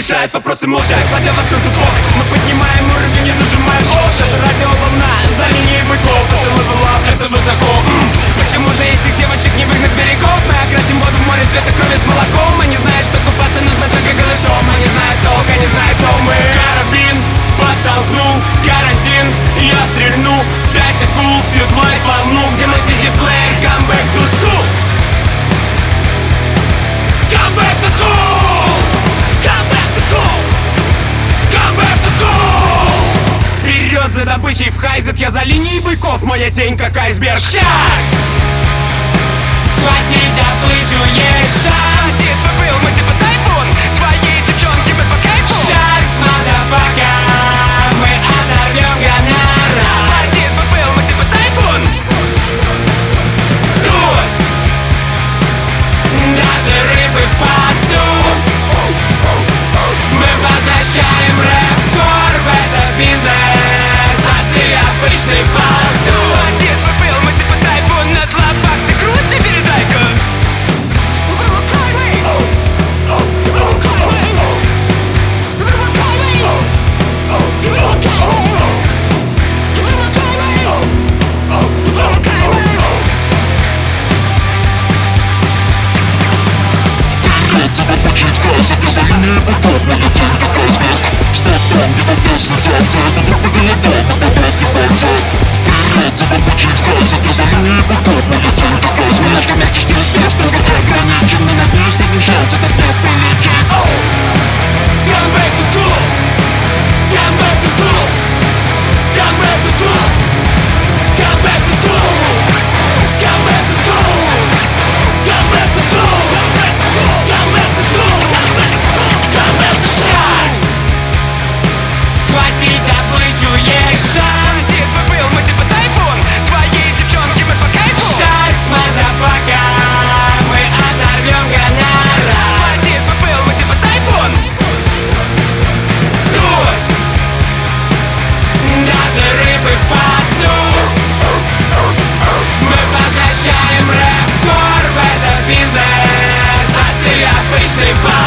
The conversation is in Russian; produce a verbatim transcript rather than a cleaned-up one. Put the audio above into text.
решает вопросы молча, кладя вас на зубок. Мы поднимаем уровень и нажимаем стоп. Даже радиоволна за линией быков. Это level up, это высоко. М-м. Почему же этих девочек не выгнать с берегов? Мы окрасим воду в море цвета крови с молоком. Они знают, что купаться нужно только голышом. Они знают толк, они знают, кто мы. Карабин подтолкнул, карантин, я стрельну. Пять акул седлает волну. Где мой си ди-плеер? Come back to school. Come back to school. Come back to school. Come back to school. Вперед за добычей в хайзет, я за линией быков. Моя тень как айсберг. Сейчас! Схватить добычу есть шанс. Здесь вы был, мы типа тайфун. Твои девчонки мы по кайфу. Шанс, мазафака. Мы оторвем гонорар. Здесь вы был, мы типа тайфун. Тут даже рыбы в порту. Мы возвращаем рэп-кор в этот бизнес. А ты обычный болтун. Здесь вы был, мы типа тайфун. На слабак ты крутый перезайка. За линией быков, моя тень как айсберг. Что там, не вопрос, сенсация. Это проходила дома, бабок не пальца. Вперед, за добычей в хайзет. За линией быков, моя тень как айсберг. Что нахти, что везде строго ограничен. Но надеюсь, один шанс, это не полетит. Come back to school. Come back to school. Come back to school. Come back to school. Come back to school. Come back to school. Come back to school. Come back to шанс. Схватить добычу есть шанс. Здесь вы был, мы типа тайфун. Твои девчонки мы по кайфу. Шанс, мазафака. Мы оторвем гонорар. Здесь вы был, мы типа тайфун. Тут даже рыбы в порту. Мы возвращаем рэп-кор в этот бизнес. А ты обычный бар.